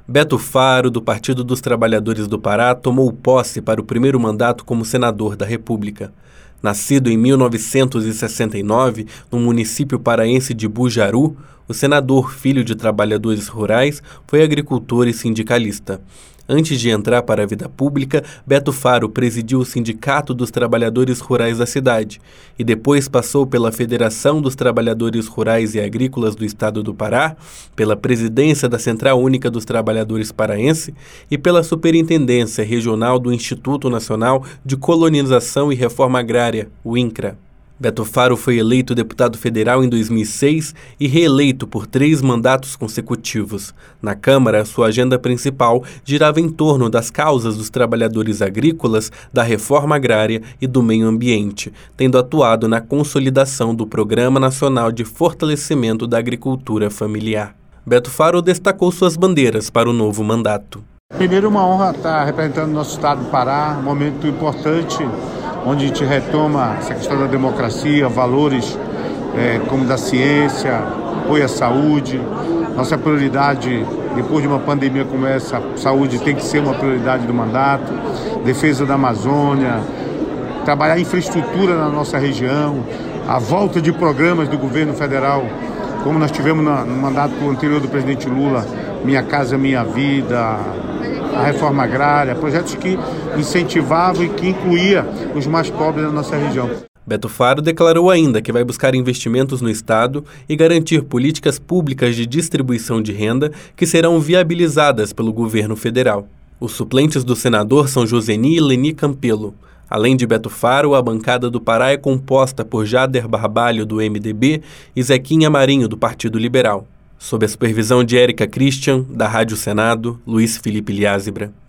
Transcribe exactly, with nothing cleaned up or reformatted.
Beto Faro, do Partido dos Trabalhadores do Pará, tomou posse para o primeiro mandato como senador da República. Nascido em mil novecentos e sessenta e nove, no município paraense de Bujaru, o senador, filho de trabalhadores rurais, foi agricultor e sindicalista. Antes de entrar para a vida pública, Beto Faro presidiu o Sindicato dos Trabalhadores Rurais da cidade e depois passou pela Federação dos Trabalhadores Rurais e Agrícolas do Estado do Pará, pela presidência da Central Única dos Trabalhadores Paraense e pela Superintendência Regional do Instituto Nacional de Colonização e Reforma Agrária, o INCRA. Beto Faro foi eleito deputado federal em dois mil e seis e reeleito por três mandatos consecutivos. Na Câmara, sua agenda principal girava em torno das causas dos trabalhadores agrícolas, da reforma agrária e do meio ambiente, tendo atuado na consolidação do Programa Nacional de Fortalecimento da Agricultura Familiar. Beto Faro destacou suas bandeiras para o novo mandato. Primeiro, uma honra estar representando o nosso estado do Pará, um momento importante onde a gente retoma essa questão da democracia, valores é, como da ciência, apoio à saúde. Nossa prioridade, depois de uma pandemia como essa, a saúde tem que ser uma prioridade do mandato, defesa da Amazônia, trabalhar a infraestrutura na nossa região, a volta de programas do governo federal, como nós tivemos no mandato anterior do presidente Lula, Minha Casa Minha Vida, a reforma agrária, projetos que incentivavam e que incluía os mais pobres da nossa região. Beto Faro declarou ainda que vai buscar investimentos no Estado e garantir políticas públicas de distribuição de renda que serão viabilizadas pelo governo federal. Os suplentes do senador são Joseni e Leni Campelo. Além de Beto Faro, a bancada do Pará é composta por Jader Barbalho, do M D B, e Zequinha Marinho, do Partido Liberal. Sob a supervisão de Érica Christian, da Rádio Senado, Luiz Felipe Liázebra.